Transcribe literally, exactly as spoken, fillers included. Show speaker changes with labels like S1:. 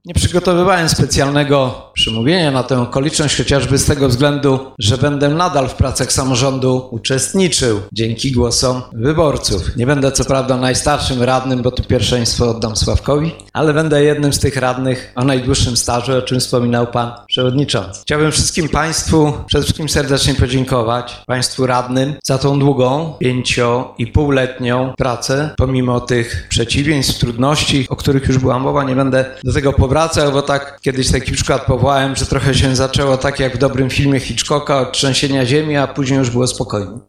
S1: Nie przygotowywałem specjalnego przemówienia na tę okoliczność, chociażby z tego względu, że będę nadal w pracach samorządu uczestniczył dzięki głosom wyborców. Nie będę co prawda najstarszym radnym, bo tu pierwszeństwo oddam Sławkowi, ale będę jednym z tych radnych o najdłuższym stażu, o czym wspominał pan przewodniczący. Chciałbym wszystkim państwu przede wszystkim serdecznie podziękować, państwu radnym, za tą długą, pięcio i półletnią pracę, pomimo tych przeciwieństw, trudności, o których już była mowa. Nie będę do tego powracał, bo tak kiedyś taki przykład powołałem, że trochę się zaczęło tak jak w dobrym filmie Hitchcocka od trzęsienia ziemi, a później już było spokojnie.